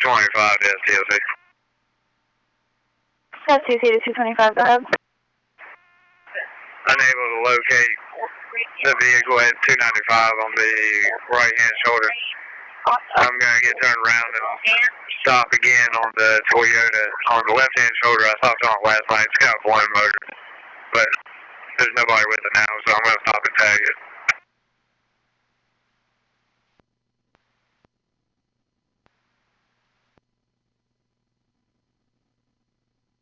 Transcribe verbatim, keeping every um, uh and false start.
twenty-five to S T L C. S T C to two twenty-five, go ahead. Unable to locate the vehicle at two ninety-five on the right-hand shoulder. I'm going to get turned around and stop again on the Toyota on the left-hand shoulder. I stopped on it last night. It's got one motor, but there's nobody with it now, so I'm going to stop and tag it.